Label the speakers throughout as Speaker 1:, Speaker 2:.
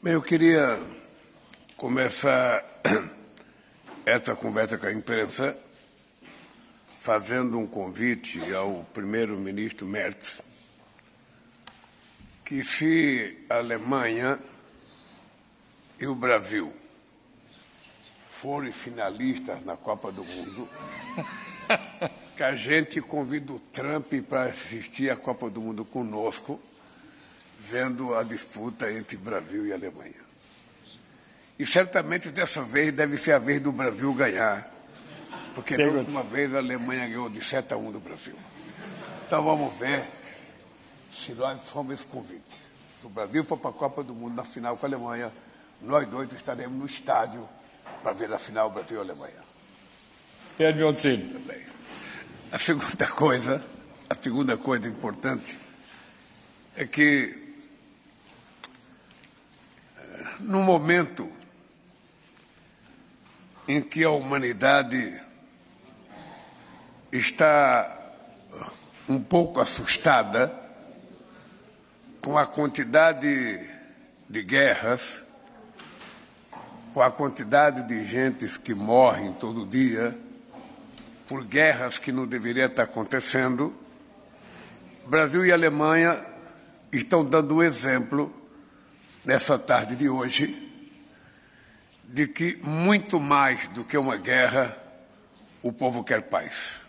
Speaker 1: Bem, eu queria começar essa conversa com a imprensa fazendo um convite ao primeiro-ministro Merz, que se a Alemanha e o Brasil forem finalistas na Copa do Mundo, que a gente convida o Trump para assistir a Copa do Mundo conosco, vendo a disputa entre Brasil e Alemanha. E certamente dessa vez deve ser a vez do Brasil ganhar, porque da última vez a Alemanha ganhou de 7-1 do Brasil. Então vamos ver se nós somos esse convite. Se o Brasil for para a Copa do Mundo na final com a Alemanha, nós dois estaremos no estádio para ver a final Brasil e Alemanha.
Speaker 2: Werden wir uns sehen.
Speaker 1: Também. A segunda coisa importante é que no momento em que a humanidade está um pouco assustada com a quantidade de guerras, com a quantidade de gentes que morrem todo dia por guerras que não deveriam estar acontecendo, Brasil e Alemanha estão dando um exemplo nessa tarde de hoje de que muito mais do que uma guerra, o povo quer paz.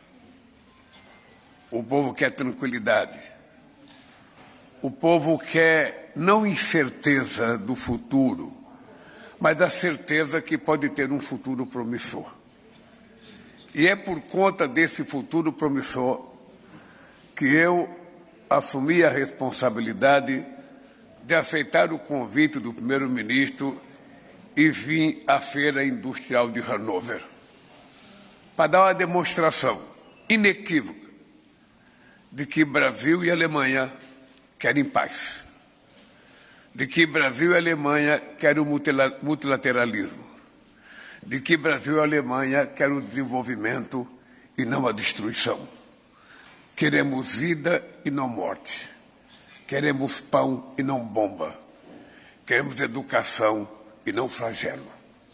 Speaker 1: O povo quer tranquilidade. O povo quer não incerteza do futuro, mas a certeza que pode ter um futuro promissor. E é por conta desse futuro promissor que eu assumi a responsabilidade de aceitar o convite do primeiro-ministro e vim à Feira Industrial de Hannover para dar uma demonstração inequívoca de que Brasil e Alemanha querem paz, de que Brasil e Alemanha querem o multilateralismo, de que Brasil e Alemanha querem o desenvolvimento e não a destruição. Queremos vida e não morte. Queremos pão e não bomba. Queremos educação e não flagelo.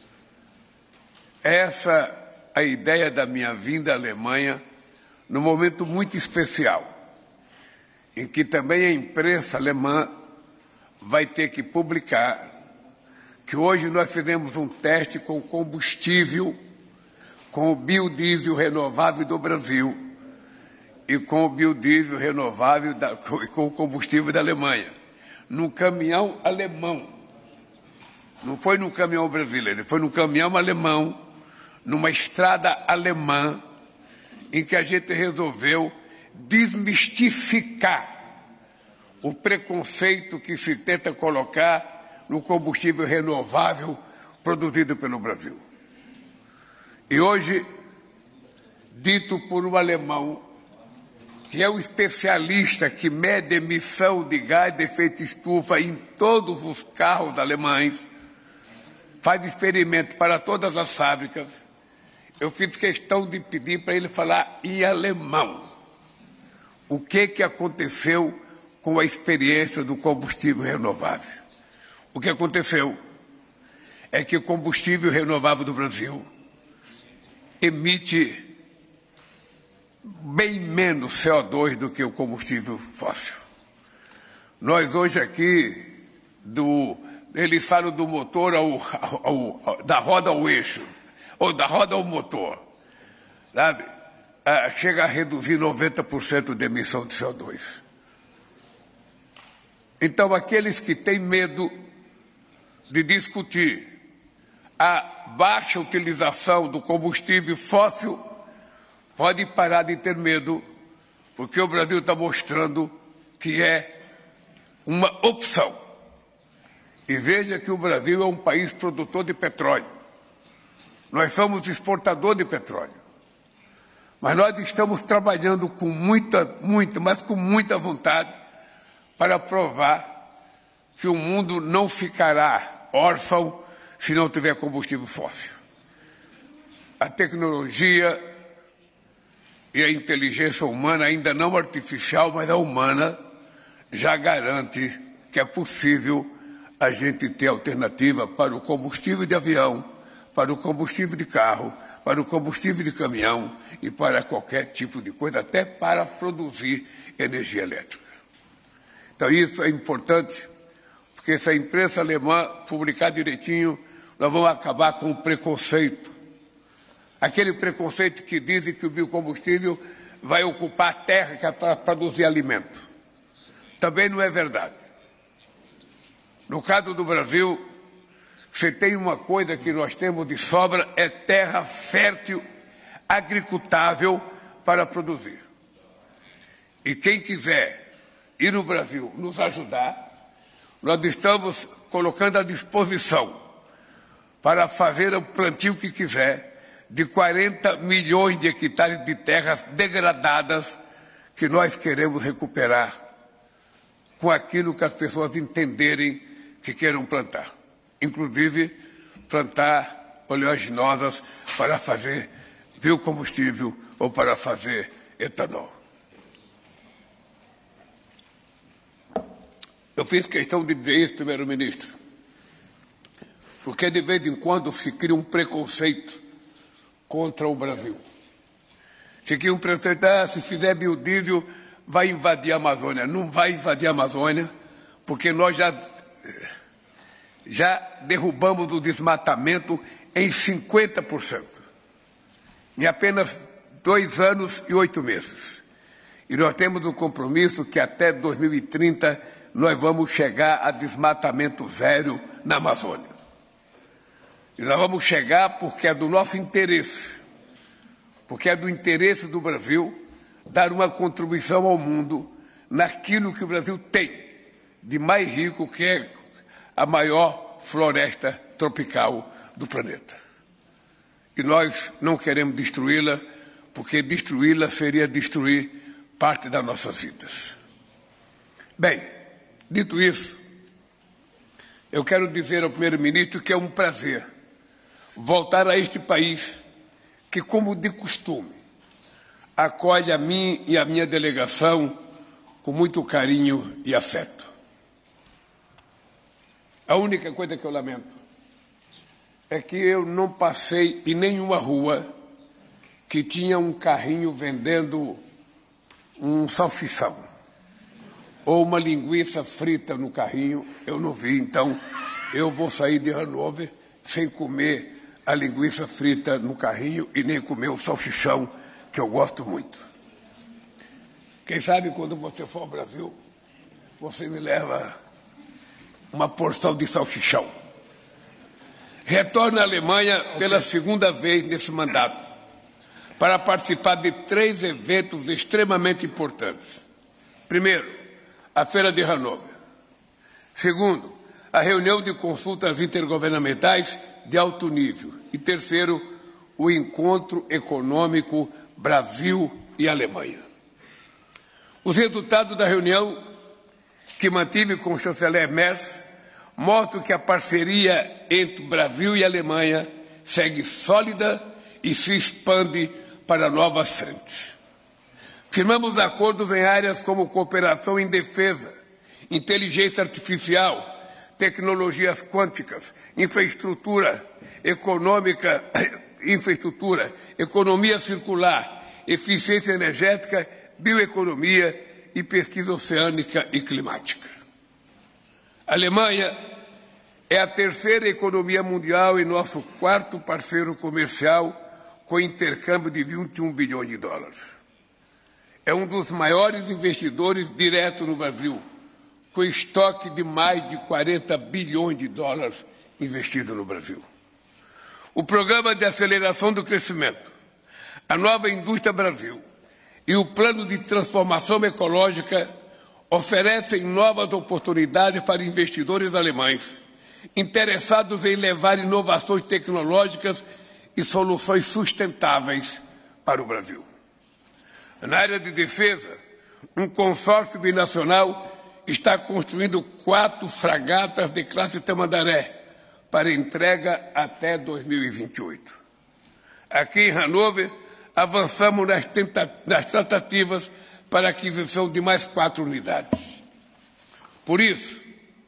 Speaker 1: Essa é a ideia da minha vinda à Alemanha num momento muito especial, em que também a imprensa alemã vai ter que publicar que hoje nós fizemos um teste com combustível, com o biodiesel renovável do Brasil e com o biodiesel renovável com o combustível da Alemanha, num caminhão alemão. Não foi num caminhão brasileiro, foi num caminhão alemão, numa estrada alemã, em que a gente resolveu desmistificar o preconceito que se tenta colocar no combustível renovável produzido pelo Brasil. E hoje, dito por um alemão, que é o especialista que mede emissão de gás de efeito estufa em todos os carros alemães, faz experimento para todas as fábricas, eu fiz questão de pedir para ele falar em alemão o que aconteceu com a experiência do combustível renovável. O que aconteceu é que o combustível renovável do Brasil emite bem menos CO2 do que o combustível fóssil. Nós hoje aqui, eles falam do motor da roda ao eixo, ou da roda ao motor, sabe? Chega a reduzir 90% de emissão de CO2. Então, aqueles que têm medo de discutir a baixa utilização do combustível fóssil pode parar de ter medo, porque o Brasil está mostrando que é uma opção. E veja que o Brasil é um país produtor de petróleo. Nós somos exportador de petróleo. Mas nós estamos trabalhando com muita vontade para provar que o mundo não ficará órfão se não tiver combustível fóssil. A tecnologia e a inteligência humana, ainda não artificial, mas a humana, já garante que é possível a gente ter alternativa para o combustível de avião, para o combustível de carro, para o combustível de caminhão e para qualquer tipo de coisa, até para produzir energia elétrica. Então, isso é importante, porque se a imprensa alemã publicar direitinho, nós vamos acabar com o preconceito. Aquele preconceito que dizem que o biocombustível vai ocupar a terra que é para produzir alimento. Também não é verdade. No caso do Brasil, se tem uma coisa que nós temos de sobra, é terra fértil, agricultável para produzir. E quem quiser ir no Brasil nos ajudar, nós estamos colocando à disposição para fazer o plantio que quiser de 40 milhões de hectares de terras degradadas que nós queremos recuperar com aquilo que as pessoas entenderem que queiram plantar. Inclusive, plantar oleaginosas para fazer biocombustível ou para fazer etanol. Eu fiz questão de dizer isso, primeiro-ministro, porque de vez em quando se cria um preconceito contra o Brasil. Se cria um preconceito, se fizer biodiesel, vai invadir a Amazônia. Não vai invadir a Amazônia, porque nós já derrubamos o desmatamento em 50%, em apenas 2 anos e 8 meses. E nós temos um compromisso que até 2030 nós vamos chegar a desmatamento zero na Amazônia. E nós vamos chegar porque é do nosso interesse, porque é do interesse do Brasil dar uma contribuição ao mundo naquilo que o Brasil tem de mais rico, que é a maior floresta tropical do planeta. E nós não queremos destruí-la, porque destruí-la seria destruir parte das nossas vidas. Bem, dito isso, eu quero dizer ao primeiro-ministro que é um prazer voltar a este país que, como de costume, acolhe a mim e a minha delegação com muito carinho e afeto. A única coisa que eu lamento é que eu não passei em nenhuma rua que tinha um carrinho vendendo um salsichão ou uma linguiça frita no carrinho. Eu não vi, então eu vou sair de Hannover sem comer a linguiça frita no carrinho e nem comer o salsichão, que eu gosto muito. Quem sabe quando você for ao Brasil, você me leva uma porção de salsichão. Retorno à Alemanha pela segunda vez nesse mandato, para participar de 3 eventos extremamente importantes. Primeiro, a Feira de Hannover. Segundo, a reunião de consultas intergovernamentais de alto nível. E terceiro, o encontro econômico Brasil e Alemanha. Os resultados da reunião que mantive com o chanceler Merz mostram que a parceria entre Brasil e Alemanha segue sólida e se expande para novas frentes. Firmamos acordos em áreas como cooperação em defesa, inteligência artificial, tecnologias quânticas, infraestrutura econômica, economia circular, eficiência energética, bioeconomia e pesquisa oceânica e climática. A Alemanha é a terceira economia mundial e nosso 4º parceiro comercial, com intercâmbio de 21 bilhões de dólares. É um dos maiores investidores diretos no Brasil, com estoque de mais de 40 bilhões de dólares investido no Brasil. O Programa de Aceleração do Crescimento, a Nova Indústria Brasil e o Plano de Transformação Ecológica oferecem novas oportunidades para investidores alemães interessados em levar inovações tecnológicas e soluções sustentáveis para o Brasil. Na área de defesa, um consórcio binacional está construindo 4 fragatas de classe Tamandaré para entrega até 2028. Aqui em Hannover, avançamos nas tratativas para a aquisição de mais 4 unidades. Por isso,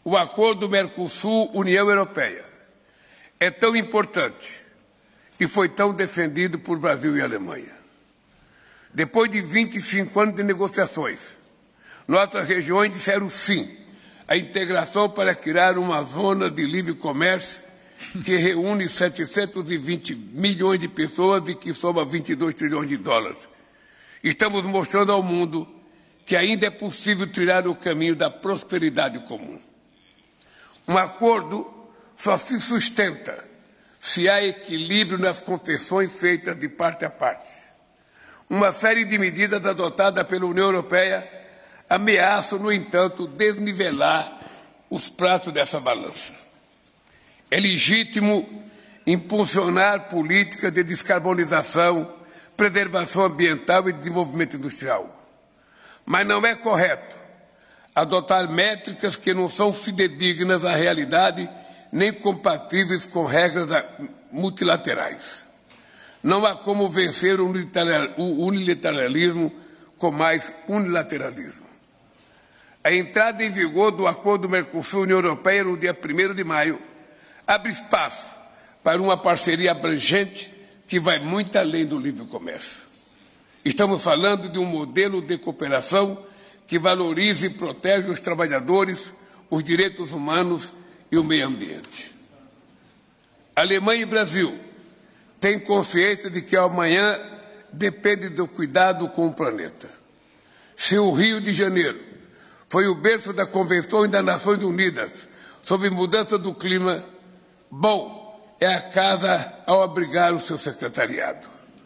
Speaker 1: O acordo Mercosul-União Europeia é tão importante e foi tão defendido por Brasil e Alemanha. Depois de 25 anos de negociações, nossas regiões disseram sim à integração para criar uma zona de livre comércio que reúne 720 milhões de pessoas e que soma 22 trilhões de dólares. Estamos mostrando ao mundo que ainda é possível trilhar o caminho da prosperidade comum. Um acordo só se sustenta se há equilíbrio nas concessões feitas de parte a parte. Uma série de medidas adotadas pela União Europeia ameaçam, no entanto, desnivelar os pratos dessa balança. É legítimo impulsionar políticas de descarbonização, preservação ambiental e desenvolvimento industrial. Mas não é correto adotar métricas que não são fidedignas à realidade nem compatíveis com regras multilaterais. Não há como vencer o unilateralismo com mais unilateralismo. A entrada em vigor do Acordo Mercosul-União Europeia no dia 1º de maio abre espaço para uma parceria abrangente que vai muito além do livre comércio. Estamos falando de um modelo de cooperação que valorize e protege os trabalhadores, os direitos humanos e o meio ambiente. Alemanha e Brasil têm consciência de que amanhã depende do cuidado com o planeta. Se o Rio de Janeiro foi o berço da Convenção das Nações Unidas sobre mudança do clima, bom é a casa ao abrigar o seu secretariado.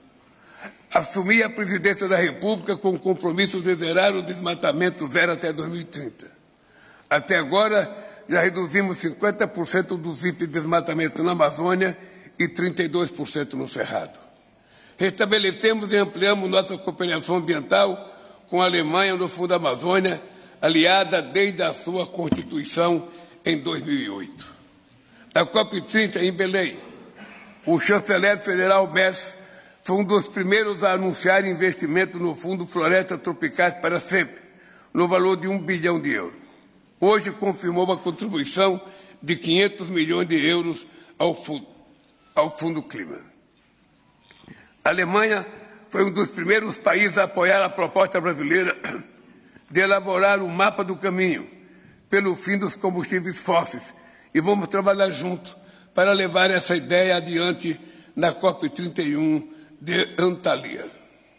Speaker 1: Assumi a presidência da República com o compromisso de zerar o desmatamento zero até 2030. Até agora, já reduzimos 50% dos itens de desmatamento na Amazônia e 32% no Cerrado. Restabelecemos e ampliamos nossa cooperação ambiental com a Alemanha no Fundo da Amazônia, aliada desde a sua Constituição em 2008. Na COP30, em Belém, o chanceler federal Merz foi um dos primeiros a anunciar investimento no Fundo Florestas Tropicais para Sempre, no valor de 1 bilhão de euros. Hoje confirmou uma contribuição de 500 milhões de euros ao Fundo Clima. A Alemanha foi um dos primeiros países a apoiar a proposta brasileira de elaborar um mapa do caminho pelo fim dos combustíveis fósseis e vamos trabalhar juntos para levar essa ideia adiante na COP31 de Antalya.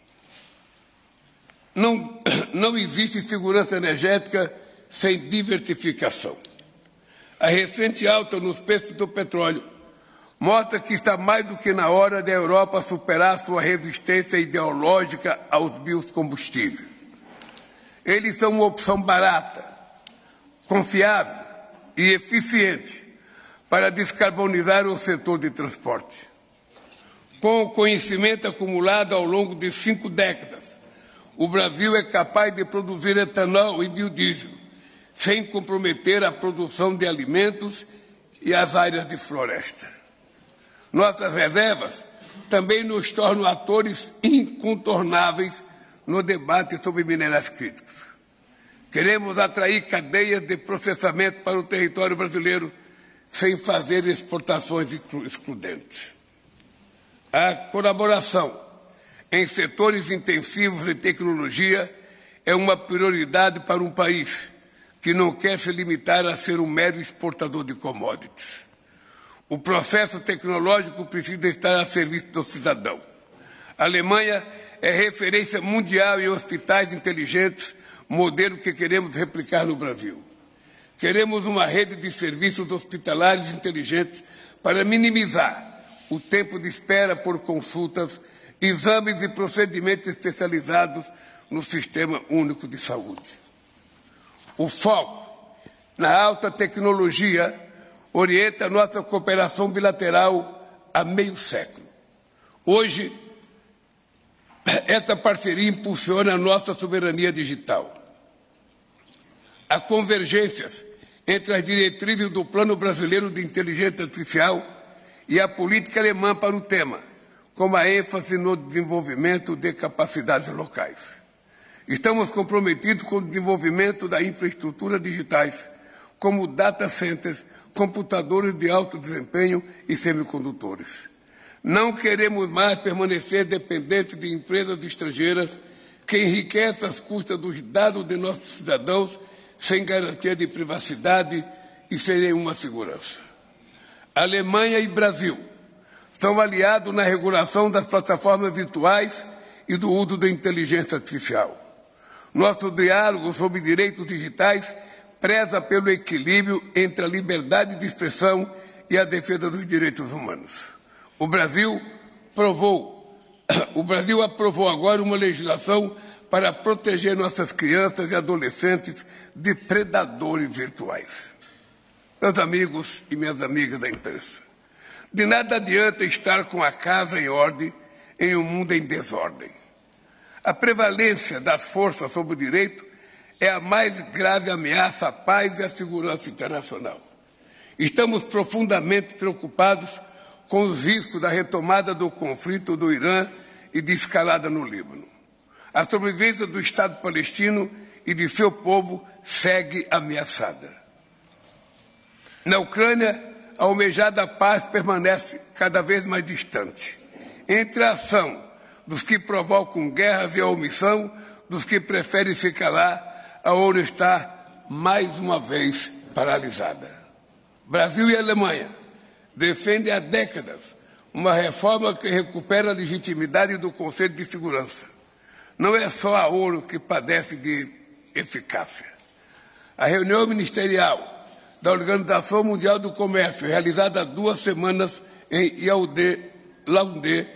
Speaker 1: Não existe segurança energética sem diversificação. A recente alta nos preços do petróleo mostra que está mais do que na hora da Europa superar sua resistência ideológica aos biocombustíveis. Eles são uma opção barata, confiável e eficiente para descarbonizar o setor de transporte. Com o conhecimento acumulado ao longo de 5 décadas, o Brasil é capaz de produzir etanol e biodiesel, sem comprometer a produção de alimentos e as áreas de floresta. Nossas reservas também nos tornam atores incontornáveis no debate sobre minerais críticos. Queremos atrair cadeias de processamento para o território brasileiro sem fazer exportações excludentes. A colaboração em setores intensivos de tecnologia é uma prioridade para um país que não quer se limitar a ser um mero exportador de commodities. O processo tecnológico precisa estar a serviço do cidadão. A Alemanha é referência mundial em hospitais inteligentes, modelo que queremos replicar no Brasil. Queremos uma rede de serviços hospitalares inteligentes para minimizar o tempo de espera por consultas, exames e procedimentos especializados no Sistema Único de Saúde. O foco na alta tecnologia orienta a nossa cooperação bilateral há meio século. Hoje, essa parceria impulsiona a nossa soberania digital. Há convergências entre as diretrizes do Plano Brasileiro de Inteligência Artificial e a política alemã para o tema, como a ênfase no desenvolvimento de capacidades locais. Estamos comprometidos com o desenvolvimento da infraestrutura digitais, como data centers, computadores de alto desempenho e semicondutores. Não queremos mais permanecer dependentes de empresas estrangeiras que enriquecem às custas dos dados de nossos cidadãos sem garantia de privacidade e sem nenhuma segurança. Alemanha e Brasil são aliados na regulação das plataformas virtuais e do uso da inteligência artificial. Nosso diálogo sobre direitos digitais preza pelo equilíbrio entre a liberdade de expressão e a defesa dos direitos humanos. O Brasil aprovou agora uma legislação para proteger nossas crianças e adolescentes de predadores virtuais. Meus amigos e minhas amigas da imprensa, de nada adianta estar com a casa em ordem em um mundo em desordem. A prevalência das forças sobre o direito é a mais grave ameaça à paz e à segurança internacional. Estamos profundamente preocupados com os riscos da retomada do conflito do Irã e de escalada no Líbano. A sobrevivência do Estado palestino e de seu povo segue ameaçada. Na Ucrânia, a almejada paz permanece cada vez mais distante. Entre a ação dos que provocam guerras e a omissão dos que preferem se calar, a ONU está mais uma vez paralisada. Brasil e Alemanha defendem há décadas uma reforma que recupera a legitimidade do Conselho de Segurança. Não é só a ONU que padece de eficácia. A reunião ministerial da Organização Mundial do Comércio, realizada há 2 semanas em Yaoundé,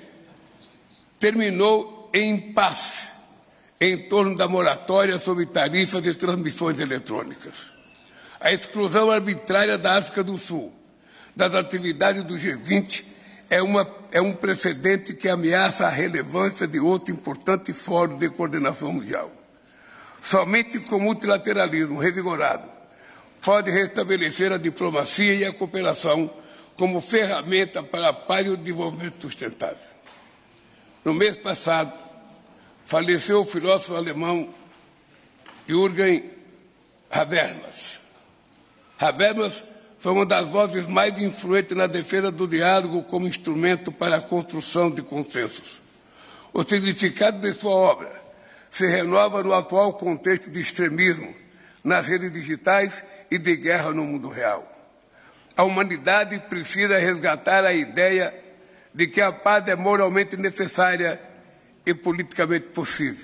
Speaker 1: terminou em impasse em torno da moratória sobre tarifas de transmissões eletrônicas. A exclusão arbitrária da África do Sul das atividades do G20 é um precedente que ameaça a relevância de outro importante fórum de coordenação mundial. Somente com multilateralismo revigorado pode restabelecer a diplomacia e a cooperação como ferramenta para a paz e o desenvolvimento sustentável. No mês passado, faleceu o filósofo alemão Jürgen Habermas. Habermas foi uma das vozes mais influentes na defesa do diálogo como instrumento para a construção de consensos. O significado de sua obra se renova no atual contexto de extremismo nas redes digitais e de guerra no mundo real. A humanidade precisa resgatar a ideia de que a paz é moralmente necessária e politicamente possível.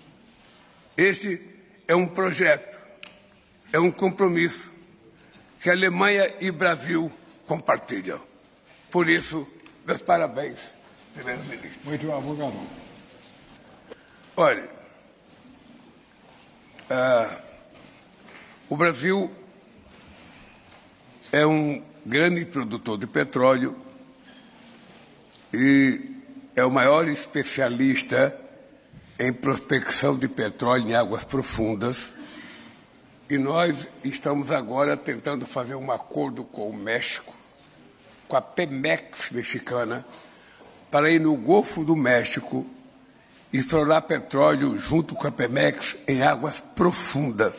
Speaker 1: Este é um projeto, é um compromisso que Alemanha e Brasil compartilham. Por isso, meus parabéns, primeiro-ministro.
Speaker 2: Muito obrigado.
Speaker 1: Olha, o Brasil é um grande produtor de petróleo e é o maior especialista em prospecção de petróleo em águas profundas. E nós estamos agora tentando fazer um acordo com o México, com a Pemex mexicana, para ir no Golfo do México e explorar petróleo junto com a Pemex em águas profundas.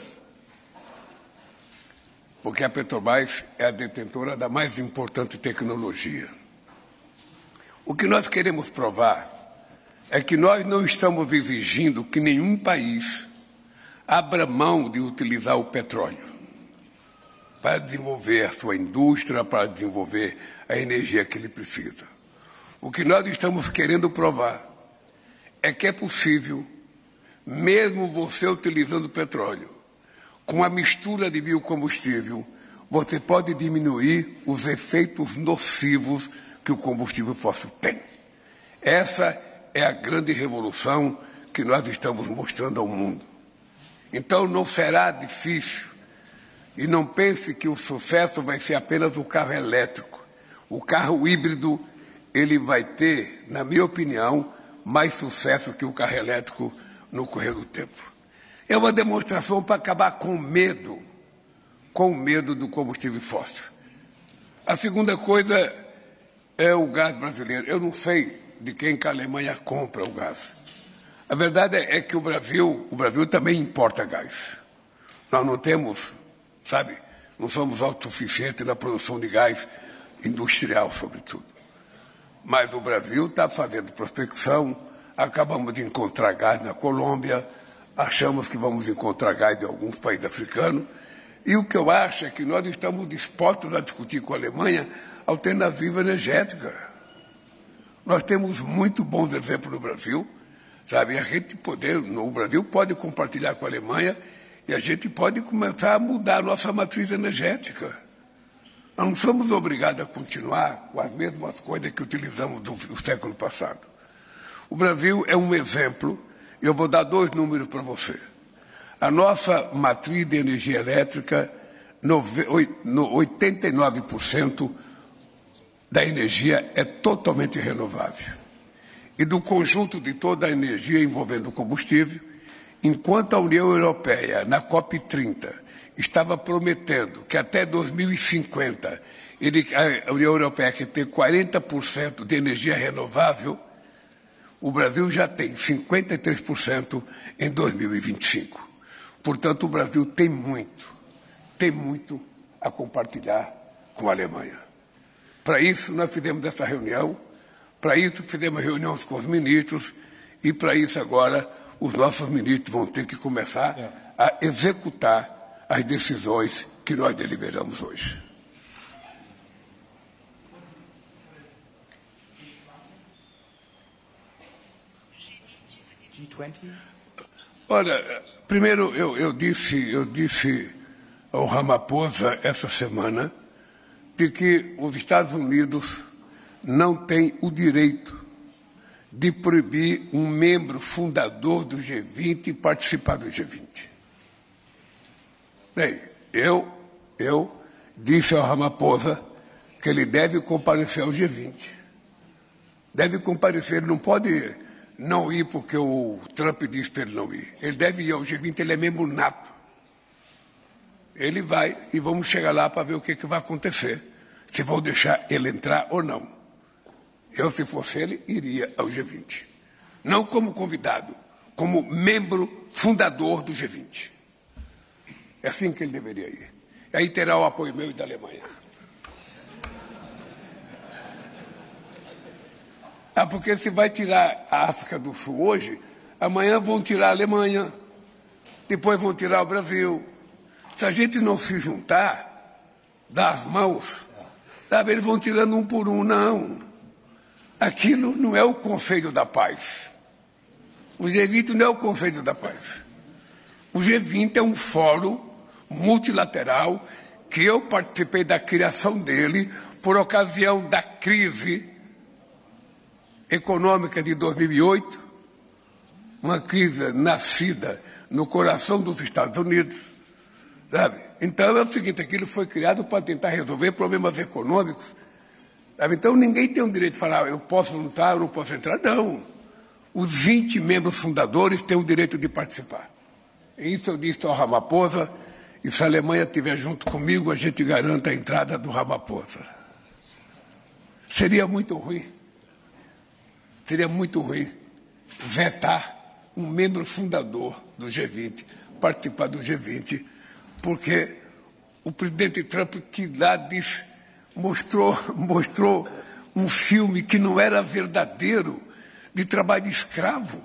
Speaker 1: Porque a Petrobras é a detentora da mais importante tecnologia. O que nós queremos provar é que nós não estamos exigindo que nenhum país abra mão de utilizar o petróleo para desenvolver a sua indústria, para desenvolver a energia que ele precisa. O que nós estamos querendo provar é que é possível, mesmo você utilizando petróleo, com a mistura de biocombustível, você pode diminuir os efeitos nocivos que o combustível fóssil tem. Essa é a grande revolução que nós estamos mostrando ao mundo. Então não será difícil, e não pense que o sucesso vai ser apenas o carro elétrico. O carro híbrido, ele vai ter, na minha opinião, mais sucesso que o carro elétrico no correr do tempo. É uma demonstração para acabar com o medo do combustível fóssil. A segunda coisa é o gás brasileiro. Eu não sei de quem que a Alemanha compra o gás. A verdade é que o Brasil também importa gás. Nós não temos, não somos autossuficientes na produção de gás industrial, sobretudo. Mas o Brasil está fazendo prospecção, acabamos de encontrar gás na Colômbia, achamos que vamos encontrar gás de alguns países africanos, e o que eu acho é que nós estamos dispostos a discutir com a Alemanha alternativa energética. Nós temos muito bons exemplos no Brasil, sabe? O Brasil pode compartilhar com a Alemanha e a gente pode começar a mudar a nossa matriz energética. Nós não somos obrigados a continuar com as mesmas coisas que utilizamos do século passado. O Brasil é um exemplo, e eu vou dar 2 números para você. A nossa matriz de energia elétrica, 89% da energia é totalmente renovável. E do conjunto de toda a energia envolvendo combustível, enquanto a União Europeia, na COP30, estava prometendo que até 2050 a União Europeia quer ter 40% de energia renovável, o Brasil já tem 53% em 2025. Portanto, o Brasil tem muito a compartilhar com a Alemanha. Para isso, nós fizemos essa reunião, para isso fizemos reuniões com os ministros, e para isso agora os nossos ministros vão ter que começar a executar as decisões que nós deliberamos hoje.
Speaker 3: G20?
Speaker 1: Olha, primeiro eu disse ao Ramaphosa essa semana de que os Estados Unidos não têm o direito de proibir um membro fundador do G20 participar do G20. Bem, eu disse ao Ramaphosa que ele deve comparecer ao G20. Deve comparecer, ele não pode não ir porque o Trump disse para ele não ir. Ele deve ir ao G20, ele é membro nato. Ele vai e vamos chegar lá para ver o que vai acontecer. Se vão deixar ele entrar ou não. Eu, se fosse ele, iria ao G20. Não como convidado, como membro fundador do G20. É assim que ele deveria ir. E aí terá o apoio meu e da Alemanha. Porque se vai tirar a África do Sul hoje, amanhã vão tirar a Alemanha, depois vão tirar o Brasil. Se a gente não se juntar, dar as mãos, sabe, eles vão tirando um por um, não. Aquilo não é o Conselho da Paz. O G20 não é o Conselho da Paz. O G20 é um fórum multilateral que eu participei da criação dele por ocasião da crise econômica de 2008, uma crise nascida no coração dos Estados Unidos, sabe? Então é o seguinte, aquilo foi criado para tentar resolver problemas econômicos, sabe? Então ninguém tem o direito de falar, eu posso lutar, eu não posso entrar, não. Os 20 membros fundadores têm o direito de participar. E isso eu disse ao Ramaphosa, e se a Alemanha estiver junto comigo, a gente garanta a entrada do Ramaphosa. Seria muito ruim vetar um membro fundador do G20, participar do G20, porque o presidente Trump, que lá disse, mostrou um filme que não era verdadeiro, de trabalho de escravo.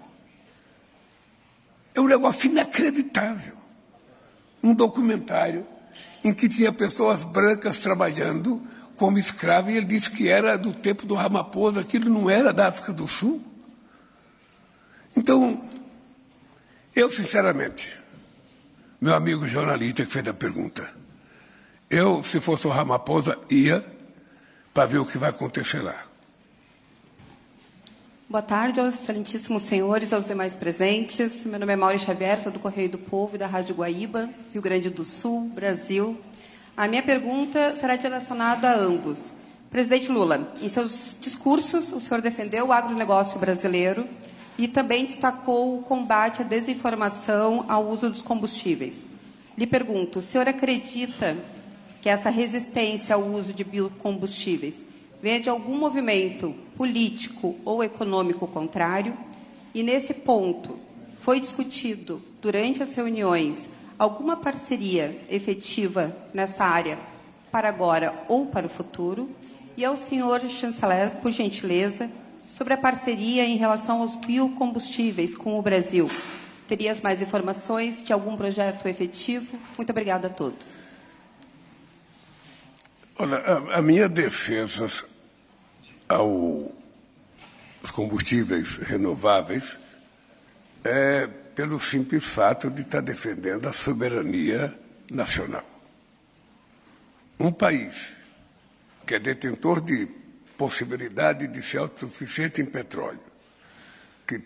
Speaker 1: É um negócio inacreditável. Um documentário em que tinha pessoas brancas trabalhando como escravo, e ele disse que era do tempo do Ramaphosa, aquilo não era da África do Sul. Então, eu, sinceramente, meu amigo jornalista que fez a pergunta, eu, se fosse o Ramaphosa, ia para ver o que vai acontecer lá.
Speaker 4: Boa tarde aos excelentíssimos senhores, aos demais presentes. Meu nome é Mauri Xavier, sou do Correio do Povo e da Rádio Guaíba, Rio Grande do Sul, Brasil. A minha pergunta será direcionada a ambos. Presidente Lula, em seus discursos, o senhor defendeu o agronegócio brasileiro e também destacou o combate à desinformação ao uso dos combustíveis. Lhe pergunto, o senhor acredita que essa resistência ao uso de biocombustíveis venha de algum movimento político ou econômico contrário? E, nesse ponto, foi discutido, durante as reuniões, alguma parceria efetiva nessa área para agora ou para o futuro? E ao senhor chanceler, por gentileza, sobre a parceria em relação aos biocombustíveis com o Brasil. Teria mais informações de algum projeto efetivo? Muito obrigada a todos.
Speaker 1: Olha, a minha defesa aos combustíveis renováveis é pelo simples fato de estar defendendo a soberania nacional. Um país que é detentor de possibilidade de ser autossuficiente em petróleo, que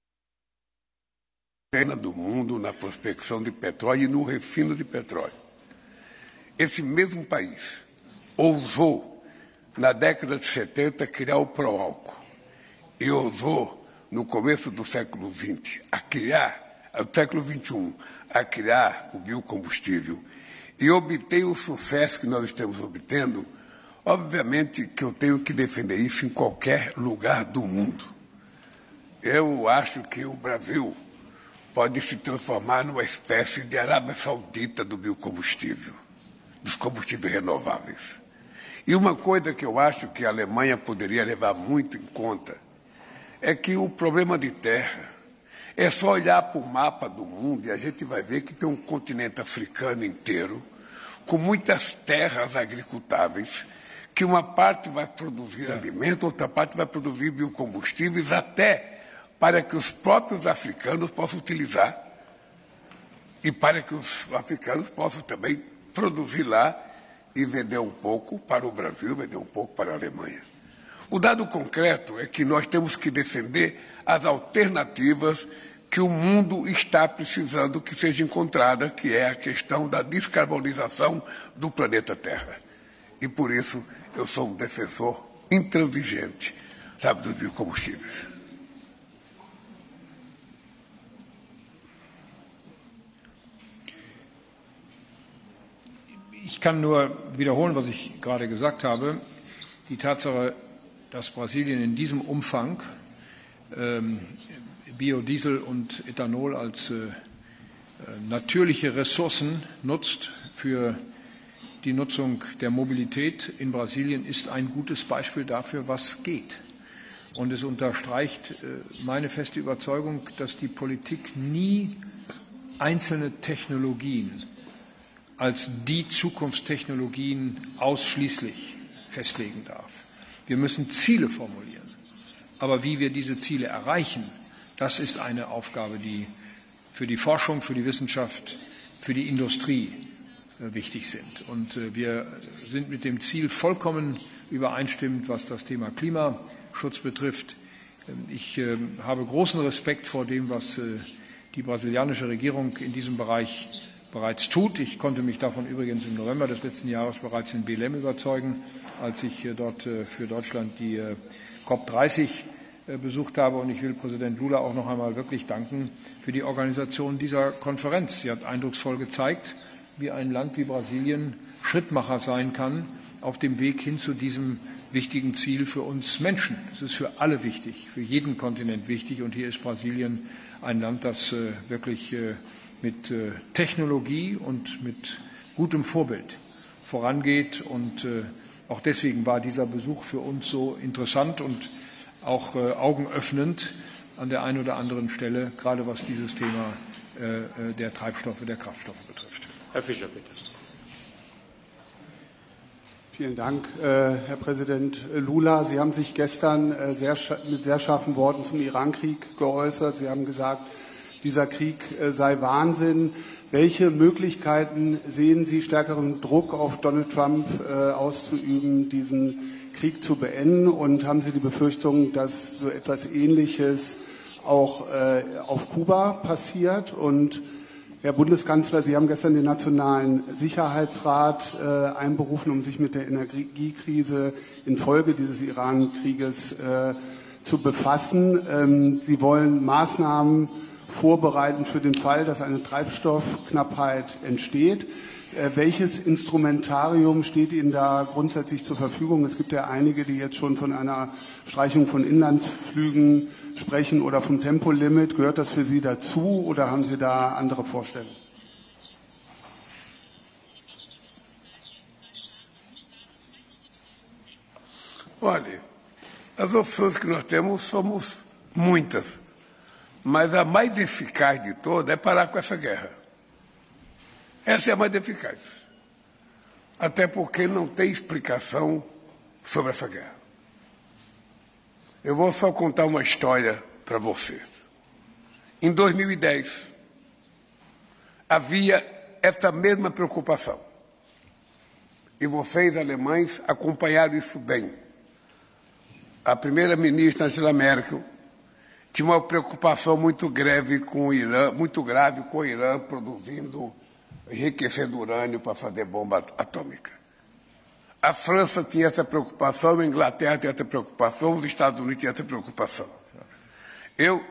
Speaker 1: tem do mundo na prospecção de petróleo e no refino de petróleo. Esse mesmo país ousou, na década de 70, criar o pró-álcool e ousou, no começo do século XX, do século XXI, a criar o biocombustível e obter o sucesso que nós estamos obtendo. Obviamente que eu tenho que defender isso em qualquer lugar do mundo. Eu acho que o Brasil pode se transformar numa espécie de Arábia Saudita do biocombustível, dos combustíveis renováveis. E uma coisa que eu acho que a Alemanha poderia levar muito em conta é que o problema de terra é só olhar para o mapa do mundo e a gente vai ver que tem um continente africano inteiro com muitas terras agricultáveis, que uma parte vai produzir alimento, outra parte vai produzir biocombustíveis, até para que os próprios africanos possam utilizar e para que os africanos possam também produzir lá e vender um pouco para o Brasil, vender um pouco para a Alemanha. O dado concreto é que nós temos que defender as alternativas que o mundo está precisando que seja encontrada, que é a questão da descarbonização do planeta Terra. E por isso eu sou um defensor intransigente, dos biocombustíveis.
Speaker 2: Ich kann nur wiederholen, was ich gerade gesagt habe. Die Tatsache, dass Brasilien in diesem Umfang Biodiesel und Ethanol als natürliche Ressourcen nutzt für die Nutzung der Mobilität in Brasilien, ist ein gutes Beispiel dafür, was geht. Und es unterstreicht meine feste Überzeugung, dass die Politik nie einzelne Technologien als die Zukunftstechnologien ausschließlich festlegen darf. Wir müssen Ziele formulieren. Aber wie wir diese Ziele erreichen, das ist eine Aufgabe, die für die Forschung, für die Wissenschaft, für die Industrie wichtig sind. Und wir sind mit dem Ziel vollkommen übereinstimmend, was das Thema Klimaschutz betrifft. Ich habe großen Respekt vor dem, was die brasilianische Regierung in diesem Bereich bereits tut. Ich konnte mich davon übrigens im November des letzten Jahres bereits in Belém überzeugen, als ich dort für Deutschland die COP30 besucht habe. Und ich will Präsident Lula auch noch einmal wirklich danken für die Organisation dieser Konferenz. Sie hat eindrucksvoll gezeigt, wie ein Land wie Brasilien Schrittmacher sein kann auf dem Weg hin zu diesem wichtigen Ziel für uns Menschen. Es ist für alle wichtig, für jeden Kontinent wichtig. Und hier ist Brasilien ein Land, das wirklich mit Technologie und mit gutem Vorbild vorangeht. Und auch deswegen war dieser Besuch für uns so interessant und auch augenöffnend an der einen oder anderen Stelle, gerade was dieses Thema der Treibstoffe, der Kraftstoffe betrifft.
Speaker 3: Herr Fischer, bitte.
Speaker 5: Vielen Dank, Herr Präsident Lula. Sie haben sich gestern mit sehr scharfen Worten zum Iran-Krieg geäußert. Sie haben gesagt, dieser Krieg sei Wahnsinn. Welche Möglichkeiten sehen Sie, stärkeren Druck auf Donald Trump auszuüben, diesen Krieg zu beenden? Und haben Sie die Befürchtung, dass so etwas Ähnliches auch auf Kuba passiert? Und Herr Bundeskanzler, Sie haben gestern den Nationalen Sicherheitsrat einberufen, um sich mit der Energiekrise infolge dieses Iran-Krieges zu befassen. Sie wollen Maßnahmen vorbereiten für den Fall, dass eine Treibstoffknappheit entsteht. Welches Instrumentarium steht Ihnen da grundsätzlich zur Verfügung? Es gibt ja einige, die jetzt schon von einer Streichung von Inlandsflügen sprechen oder vom Tempolimit. Gehört das für Sie dazu oder haben Sie da andere Vorstellungen?
Speaker 1: Olha, as opções que nós temos somos muitas, mas a mais eficaz de todas é parar com essa guerra. Essa é a mais eficaz. Até porque não tem explicação sobre essa guerra. Eu vou só contar uma história para vocês. Em 2010, havia essa mesma preocupação. E vocês, alemães, acompanharam isso bem. A primeira-ministra Angela Merkel tinha uma preocupação muito grave com o Irã, produzindo, enriquecendo urânio para fazer bomba atômica. A França tinha essa preocupação, a Inglaterra tinha essa preocupação, os Estados Unidos tinham essa preocupação. Eu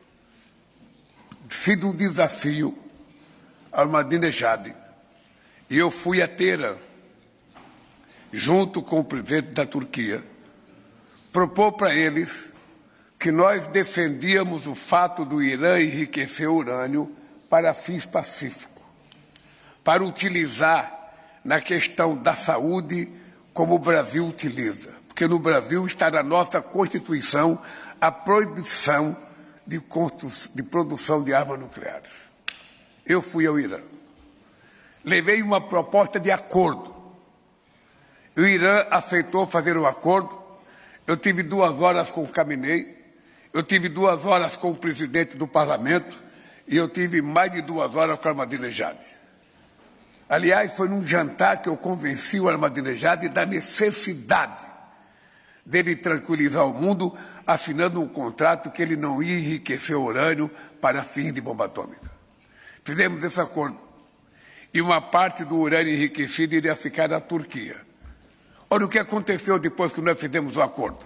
Speaker 1: fiz um desafio ao Ahmadinejad e eu fui a Teherã, junto com o presidente da Turquia, propor para eles que nós defendíamos o fato do Irã enriquecer urânio para fins pacíficos, para utilizar na questão da saúde como o Brasil utiliza. Porque no Brasil está na nossa Constituição a proibição de produção de armas nucleares. Eu fui ao Irã. Levei uma proposta de acordo. O Irã aceitou fazer o acordo. Eu tive 2 horas com o Khamenei, eu tive 2 horas com o presidente do parlamento e eu tive mais de 2 horas com o Ahmadinejad. Aliás, foi num jantar que eu convenci o Ahmadinejad da necessidade dele tranquilizar o mundo, assinando um contrato que ele não ia enriquecer urânio para fins de bomba atômica. Fizemos esse acordo. E uma parte do urânio enriquecido iria ficar na Turquia. Olha o que aconteceu depois que nós fizemos o acordo.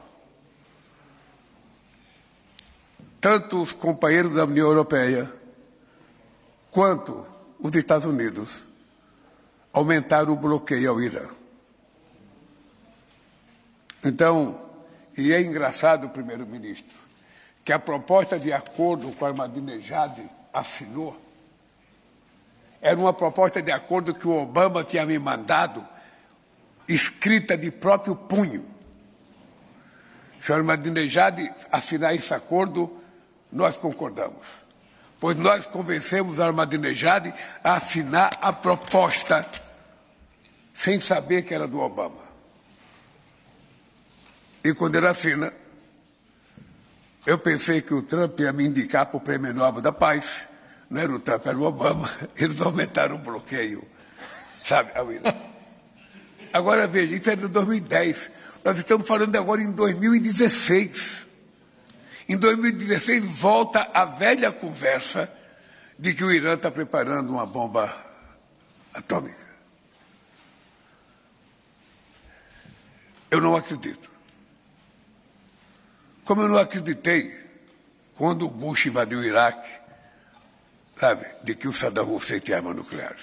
Speaker 1: Tanto os companheiros da União Europeia quanto os Estados Unidos aumentaram o bloqueio ao Irã. Então, e é engraçado, primeiro-ministro, que a proposta de acordo com o Ahmadinejad assinou era uma proposta de acordo que o Obama tinha me mandado, escrita de próprio punho. Se o Ahmadinejad assinar esse acordo, nós concordamos. Pois nós convencemos o Ahmadinejad a assinar a proposta sem saber que era do Obama. E quando ele assina, eu pensei que o Trump ia me indicar para o Prêmio Nobel da Paz. Não era o Trump, era o Obama. Eles aumentaram o bloqueio, sabe, ao Irã. Agora, veja, isso é de 2010. Nós estamos falando agora em 2016. Em 2016, volta a velha conversa de que o Irã está preparando uma bomba atômica. Eu não acredito. Como eu não acreditei quando o Bush invadiu o Iraque, sabe, de que o Saddam Hussein tinha armas nucleares.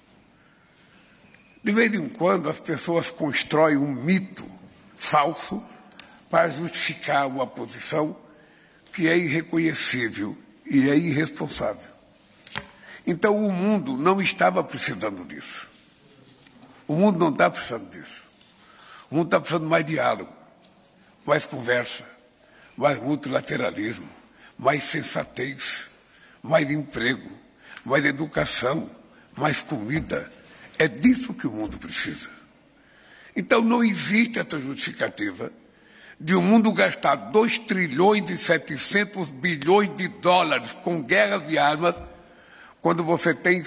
Speaker 1: De vez em quando, as pessoas constroem um mito falso para justificar uma posição que é irreconhecível e é irresponsável. Então, o mundo não estava precisando disso. O mundo não está precisando disso. O mundo está precisando mais diálogo, mais conversa, mais multilateralismo, mais sensatez, mais emprego, mais educação, mais comida. É disso que o mundo precisa. Então, não existe essa justificativa de o mundo gastar 2 trilhões e 700 bilhões de dólares com guerras e armas, quando você tem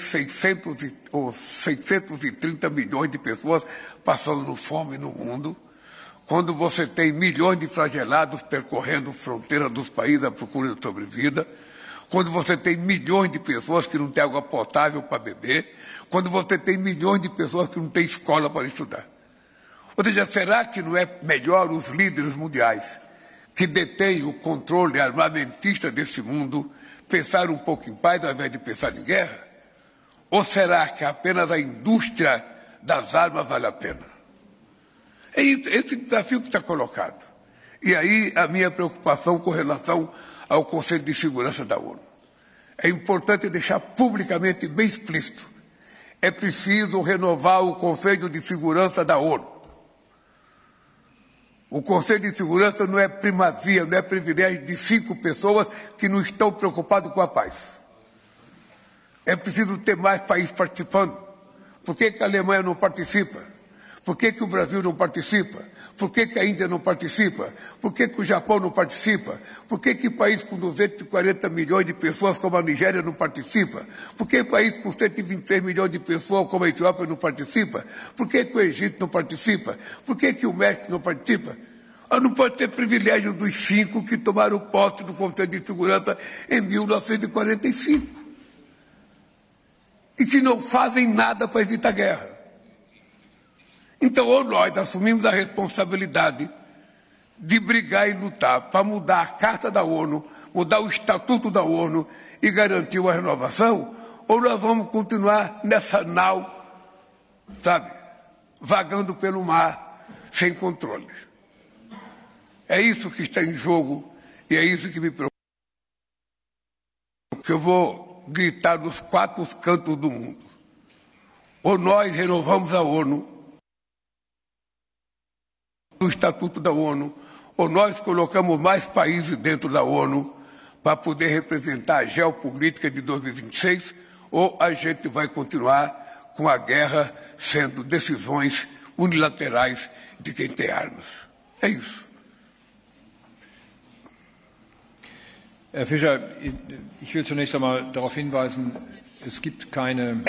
Speaker 1: 630 milhões de pessoas passando fome no mundo, quando você tem milhões de flagelados percorrendo fronteiras dos países à procura de sobrevida, quando você tem milhões de pessoas que não têm água potável para beber, quando você tem milhões de pessoas que não têm escola para estudar. Ou seja, será que não é melhor os líderes mundiais que detêm o controle armamentista desse mundo pensar um pouco em paz ao invés de pensar em guerra? Ou será que apenas a indústria das armas vale a pena? É esse desafio que está colocado. E aí a minha preocupação com relação ao Conselho de Segurança da ONU. É importante deixar publicamente bem explícito. É preciso renovar o Conselho de Segurança da ONU. O Conselho de Segurança não é primazia, não é privilégio de 5 pessoas que não estão preocupadas com a paz. É preciso ter mais países participando. Por que a Alemanha não participa? Por que o Brasil não participa? Por que a Índia não participa? Por que o Japão não participa? Por que país com 240 milhões de pessoas como a Nigéria não participa? Por que país com 123 milhões de pessoas como a Etiópia não participa? Por que o Egito não participa? Por que o México não participa? Não pode ter privilégio dos 5 que tomaram posse do Conselho de Segurança em 1945 e que não fazem nada para evitar guerra. Então, ou nós assumimos a responsabilidade de brigar e lutar para mudar a Carta da ONU, mudar o Estatuto da ONU e garantir uma renovação, ou nós vamos continuar nessa nau, sabe, vagando pelo mar, sem controle. É isso que está em jogo e é isso que me preocupa. Eu vou gritar nos 4 cantos do mundo. Ou nós renovamos a ONU, o Estatuto da ONU, ou nós colocamos mais países dentro da ONU para poder representar a geopolítica de 2026, ou a gente vai continuar com a guerra sendo decisões unilaterais de quem tem armas. É isso.
Speaker 2: Herr Fischer, ich will zunächst einmal darauf hinweisen, es gibt keine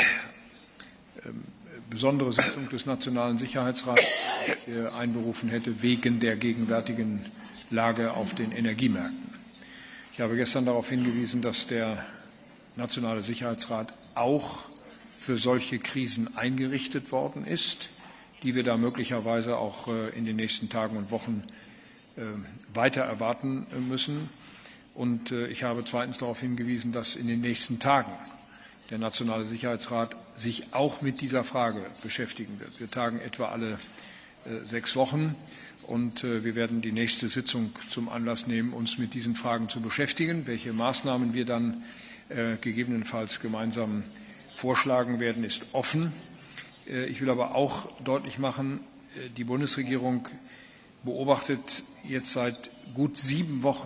Speaker 2: besondere Sitzung des Nationalen Sicherheitsrats, die ich einberufen hätte, wegen der gegenwärtigen Lage auf den Energiemärkten. Ich habe gestern darauf hingewiesen, dass der Nationale Sicherheitsrat auch für solche Krisen eingerichtet worden ist, die wir da möglicherweise auch in den nächsten Tagen und Wochen weiter erwarten müssen. Und ich habe zweitens darauf hingewiesen, dass in den nächsten Tagen der Nationale Sicherheitsrat sich auch mit dieser Frage beschäftigen wird. Wir tagen etwa alle 6 Wochen und wir werden die nächste Sitzung zum Anlass nehmen, uns mit diesen Fragen zu beschäftigen. Welche Maßnahmen wir dann gegebenenfalls gemeinsam vorschlagen werden, ist offen. Ich will aber auch deutlich machen, die Bundesregierung beobachtet jetzt seit gut 7 Wochen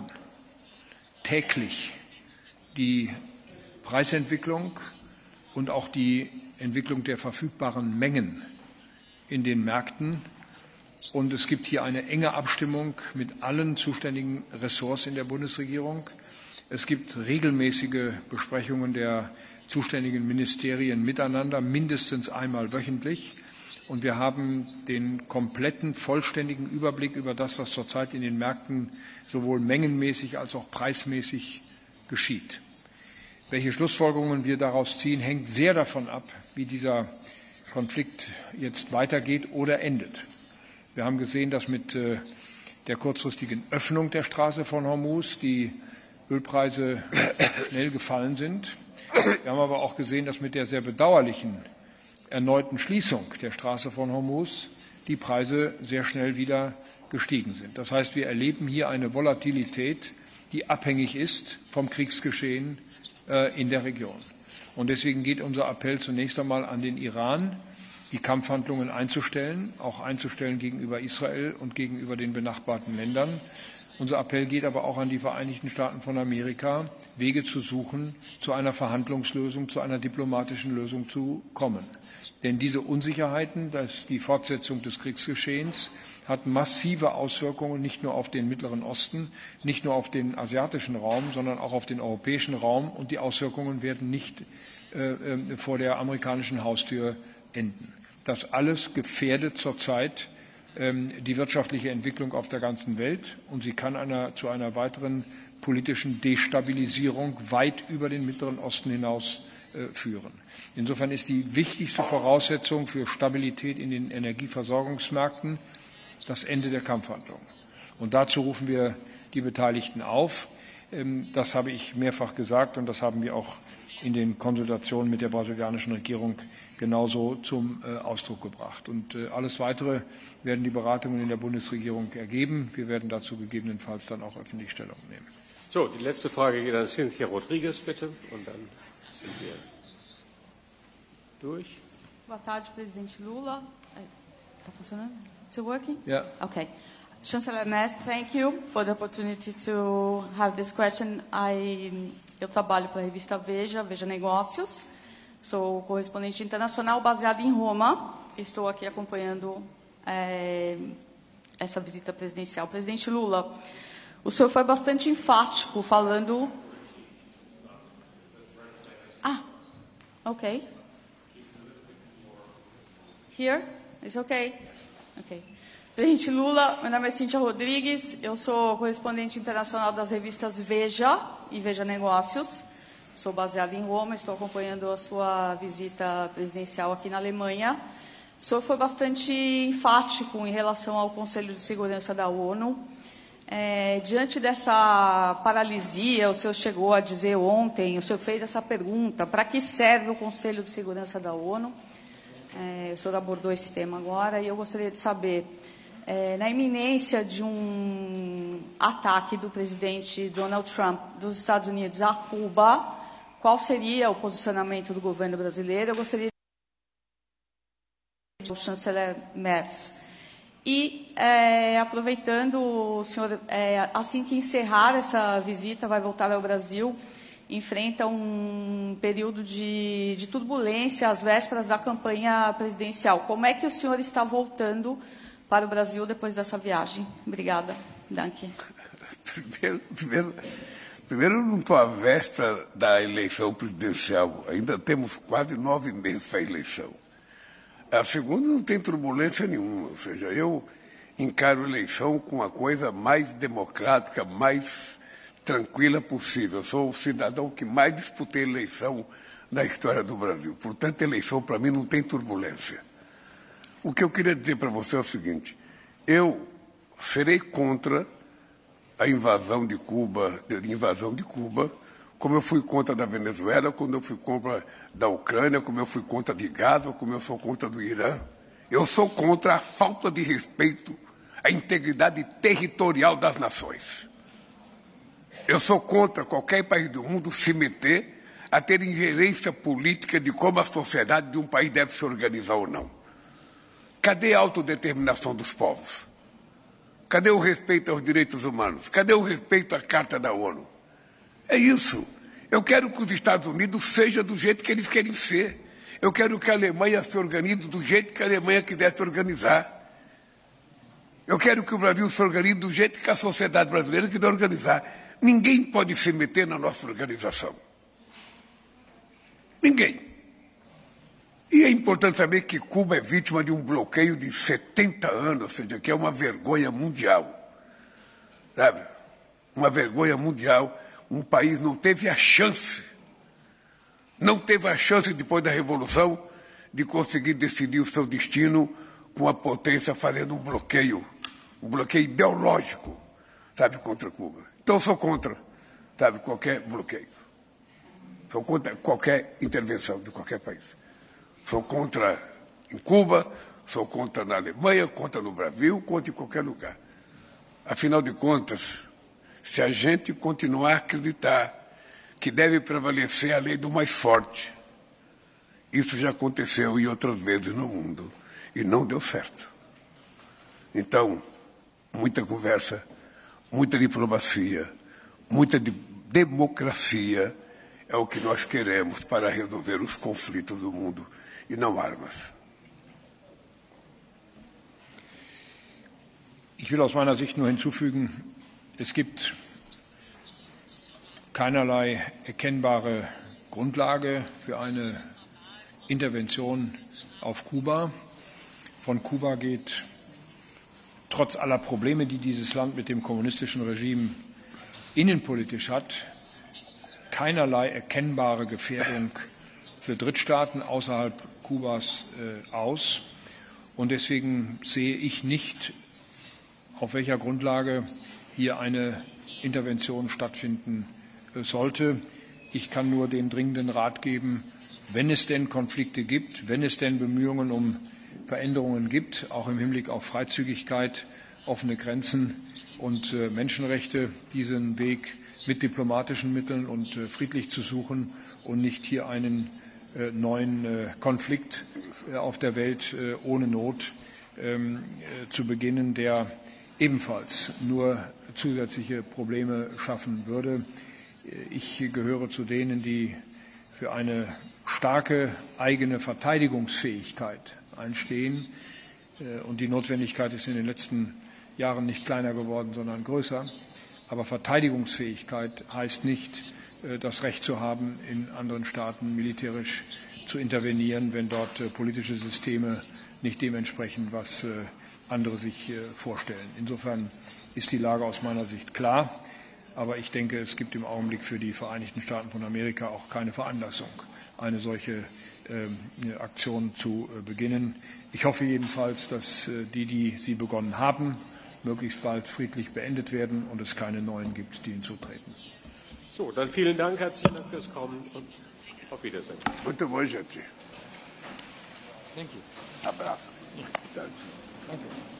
Speaker 2: täglich die Preisentwicklung und auch die Entwicklung der verfügbaren Mengen in den Märkten. Und es gibt hier eine enge Abstimmung mit allen zuständigen Ressorts in der Bundesregierung. Es gibt regelmäßige Besprechungen der zuständigen Ministerien miteinander, mindestens einmal wöchentlich. Und wir haben den kompletten, vollständigen Überblick über das, was zurzeit in den Märkten sowohl mengenmäßig als auch preismäßig geschieht. Welche Schlussfolgerungen wir daraus ziehen, hängt sehr davon ab, wie dieser Konflikt jetzt weitergeht oder endet. Wir haben gesehen, dass mit der kurzfristigen Öffnung der Straße von Hormuz die Ölpreise schnell gefallen sind. Wir haben aber auch gesehen, dass mit der sehr bedauerlichen erneuten Schließung der Straße von Hormuz die Preise sehr schnell wieder gestiegen sind. Das heißt, wir erleben hier eine Volatilität, die abhängig ist vom Kriegsgeschehen in der Region. Und deswegen geht unser Appell zunächst einmal an den Iran, die Kampfhandlungen einzustellen, auch einzustellen gegenüber Israel und gegenüber den benachbarten Ländern. Unser Appell geht aber auch an die Vereinigten Staaten von Amerika, Wege zu suchen, zu einer Verhandlungslösung, zu einer diplomatischen Lösung zu kommen. Denn diese Unsicherheiten, die Fortsetzung des Kriegsgeschehens, hat massive Auswirkungen nicht nur auf den Mittleren Osten, nicht nur auf den asiatischen Raum, sondern auch auf den europäischen Raum. Und die Auswirkungen werden nicht vor der amerikanischen Haustür enden. Das alles gefährdet zurzeit die wirtschaftliche Entwicklung auf der ganzen Welt und sie kann zu einer weiteren politischen Destabilisierung weit über den Mittleren Osten hinaus führen. Insofern ist die wichtigste Voraussetzung für Stabilität in den Energieversorgungsmärkten das Ende der Kampfhandlungen. Und dazu rufen wir die Beteiligten auf. Das habe ich mehrfach gesagt und das haben wir auch in den Konsultationen mit der brasilianischen Regierung genauso zum Ausdruck gebracht. Und alles Weitere werden die Beratungen in der Bundesregierung ergeben. Wir werden dazu gegebenenfalls dann auch öffentlich Stellung nehmen.
Speaker 3: So, die letzte Frage geht an Cynthia Rodrigues, bitte. Und dann sind wir durch.
Speaker 6: Boa tarde, Presidente Lula. Está funcionando? It's working?
Speaker 2: Yeah.
Speaker 6: Okay. Chancellor Merz, thank you for the opportunity to have this question. Eu trabalho para a revista Veja, Veja Negócios. Sou correspondente internacional baseado em Roma. Estou aqui acompanhando essa visita presidencial. Presidente Lula, o senhor foi bastante enfático falando... ok. Here? It's okay. Ok. Presidente Lula, meu nome é Cíntia Rodrigues, eu sou correspondente internacional das revistas Veja e Veja Negócios. Sou baseada em Roma, estou acompanhando a sua visita presidencial aqui na Alemanha. O senhor foi bastante enfático em relação ao Conselho de Segurança da ONU. Diante dessa paralisia, o senhor chegou a dizer ontem, o senhor fez essa pergunta, para que serve o Conselho de Segurança da ONU? O senhor abordou esse tema agora e eu gostaria de saber, na iminência de um ataque do presidente Donald Trump dos Estados Unidos a Cuba, qual seria o posicionamento do governo brasileiro? Eu gostaria de o chanceler Merz. E, aproveitando, o senhor, assim que encerrar essa visita, vai voltar ao Brasil, enfrenta um período de turbulência às vésperas da campanha presidencial. Como é que o senhor está voltando para o Brasil depois dessa viagem? Obrigada. Danke.
Speaker 1: Primeiro, não estou à véspera da eleição presidencial. Ainda temos quase 9 meses para a eleição. A segunda, não tem turbulência nenhuma. Ou seja, eu encaro a eleição com a coisa mais democrática, mais tranquila possível. Eu sou o cidadão que mais disputei eleição na história do Brasil. Portanto, a eleição, para mim, não tem turbulência. O que eu queria dizer para você é o seguinte: eu serei contra a invasão de Cuba, como eu fui contra da Venezuela, como eu fui contra da Ucrânia, como eu fui contra de Gaza, como eu sou contra do Irã. Eu sou contra a falta de respeito à integridade territorial das nações. Eu sou contra qualquer país do mundo se meter a ter ingerência política de como a sociedade de um país deve se organizar ou não. Cadê a autodeterminação dos povos? Cadê o respeito aos direitos humanos? Cadê o respeito à Carta da ONU? É isso. Eu quero que os Estados Unidos sejam do jeito que eles querem ser. Eu quero que a Alemanha se organize do jeito que a Alemanha quiser se organizar. Eu quero que o Brasil se organize do jeito que a sociedade brasileira quiser organizar. Ninguém pode se meter na nossa organização. Ninguém. E é importante saber que Cuba é vítima de um bloqueio de 70 anos, ou seja, que é uma vergonha mundial. Sabe? Uma vergonha mundial. Um país não teve a chance depois da Revolução de conseguir decidir o seu destino com a potência fazendo um bloqueio ideológico, sabe, contra Cuba. Então eu sou contra, sabe, qualquer bloqueio. Sou contra qualquer intervenção de qualquer país. Sou contra em Cuba, sou contra na Alemanha, contra no Brasil, contra em qualquer lugar. Afinal de contas, se a gente continuar a acreditar que deve prevalecer a lei do mais forte, isso já aconteceu em outras vezes no mundo e não deu certo. Então, muita conversa, muita diplomacia, muita democracia é o que nós queremos para resolver os conflitos do mundo e não armas.
Speaker 2: Ich will aus meiner Sicht nur hinzufügen, es gibt keinerlei erkennbare Grundlage für eine Intervention auf Kuba. Von Kuba geht trotz aller Probleme, die dieses Land mit dem kommunistischen Regime innenpolitisch hat, keinerlei erkennbare Gefährdung für Drittstaaten außerhalb Kubas aus. Und deswegen sehe ich nicht, auf welcher Grundlage hier eine Intervention stattfinden sollte. Ich kann nur den dringenden Rat geben, wenn es denn Konflikte gibt, wenn es denn Bemühungen um Veränderungen gibt, auch im Hinblick auf Freizügigkeit, offene Grenzen und Menschenrechte, diesen Weg mit diplomatischen Mitteln und friedlich zu suchen und nicht hier einen neuen Konflikt auf der Welt ohne Not zu beginnen, der ebenfalls nur zusätzliche Probleme schaffen würde. Ich gehöre zu denen, die für eine starke eigene Verteidigungsfähigkeit einstehen. Und die Notwendigkeit ist in den letzten Jahren nicht kleiner geworden, sondern größer. Aber Verteidigungsfähigkeit heißt nicht, das Recht zu haben, in anderen Staaten militärisch zu intervenieren, wenn dort politische Systeme nicht dem entsprechen, was andere sich vorstellen. Insofern ist die Lage aus meiner Sicht klar. Aber ich denke, es gibt im Augenblick für die Vereinigten Staaten von Amerika auch keine Veranlassung, eine solche Aktion zu beginnen. Ich hoffe jedenfalls, dass die sie begonnen haben, möglichst bald friedlich beendet werden und es keine neuen gibt, die hinzutreten.
Speaker 3: So, dann vielen Dank, herzlichen Dank fürs Kommen und auf Wiedersehen.
Speaker 1: Muito bom, gente.
Speaker 2: Thank you.
Speaker 1: Abraço.
Speaker 2: Danke.